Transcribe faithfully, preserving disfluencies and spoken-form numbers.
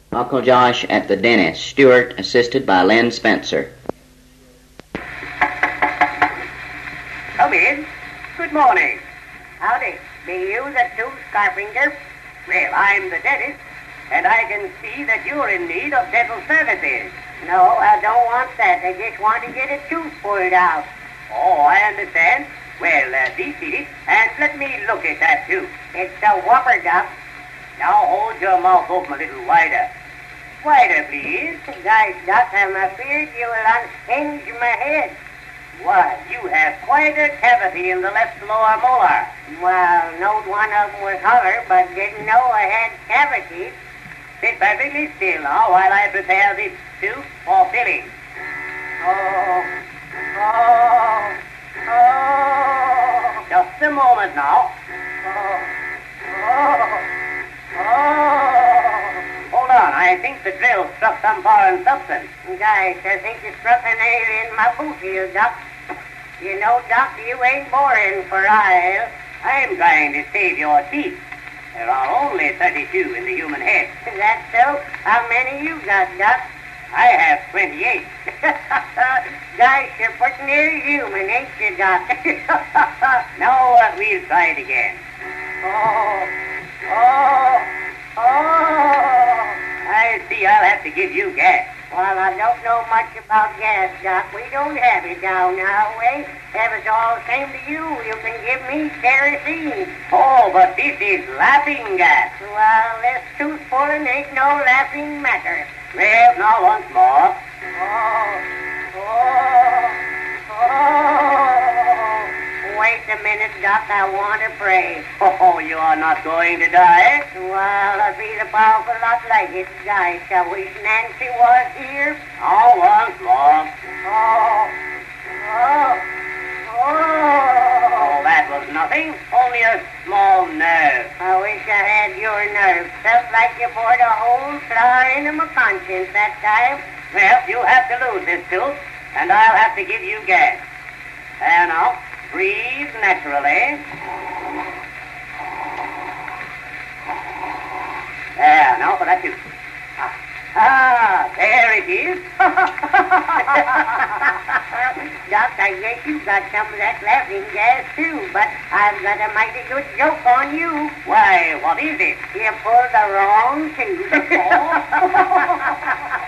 Uncle Josh at the dentist. Stewart, assisted by Len Spencer. Come in. Good morning. Howdy. Be you the tooth carpenter? Well, I'm the dentist, and I can see that you're in need of dental services. No, I don't want that. I just want to get a tooth pulled out. Oh, I understand. Well, uh, be seated, and let me look at that tooth. It's a whopper, Doc. Now hold your mouth open a little wider. Wider, please. Guys, Doc, I'm afraid you will unhinge my head. Why, you have quite a cavity in the left lower molar. Well, knowed one of them was holler, but didn't know I had cavities. Sit perfectly still now while I prepare this tooth for filling. Oh, oh, oh. Just a moment now. Oh, oh, oh. Hold on, I think the drill struck some foreign substance. Guys, I think you struck a nail in my boot here, Doc. You know, Doc, you ain't boring for I'll. I'm trying to save your teeth. There are only thirty-two in the human head. Is that so? How many you got, Doc? I have twenty-eight. Guys, you're pretty near human, ain't you, Doc? Now uh, we'll try it again. Oh, oh, oh. I see I'll have to give you gas. Well, I don't know much about gas, Doc. We don't have it down our way. If it's all the same to you, you can give me kerosene. Oh, but this is laughing gas. Well, this tooth pulling ain't no laughing matter. Well, now once more. Oh, oh, oh. Wait a minute, Doc. I want to pray. Oh, you are not going to die? Well, I feel a powerful lot like it, guys. I wish Nancy was here. Oh, once more. Oh, oh, oh. Oh, that was nothing. Only a small nerve. I wish I had your nerve. Felt like you bored a whole flower into my conscience that time. Well, you have to lose this tooth, and I'll have to give you gas. There now. Breathe naturally. There, now for that tooth. Ah, ah, there it is. Doc, I guess you got some of that laughing gas, too, but I've got a mighty good joke on you. Why, what is it? You pulled the wrong tooth.